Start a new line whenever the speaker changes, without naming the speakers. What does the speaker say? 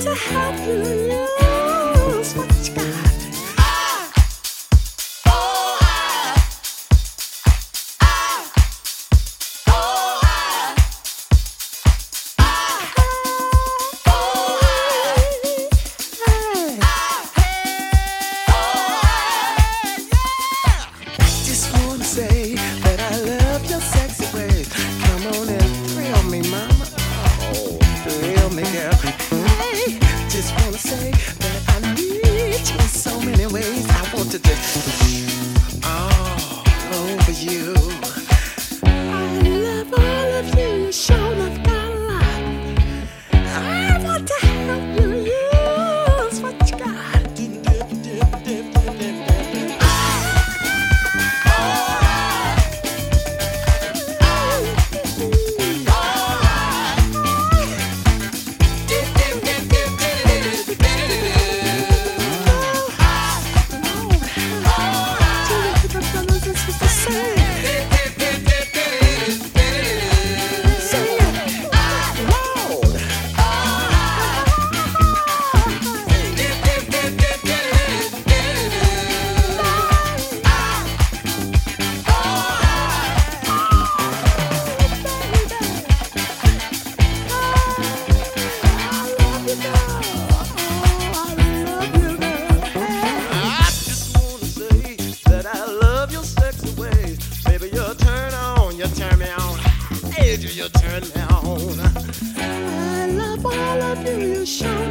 to help you use what you got.
Say that I love your sexy ways. Come on and thrill me, mama. Oh, thrill me, girl. Hey, just wanna say that I need you in so many ways. I want to just all over you.
I love all of you. You sure love got a lot. I want to help you use what you got.
You turn me on.
I love all of you. You sure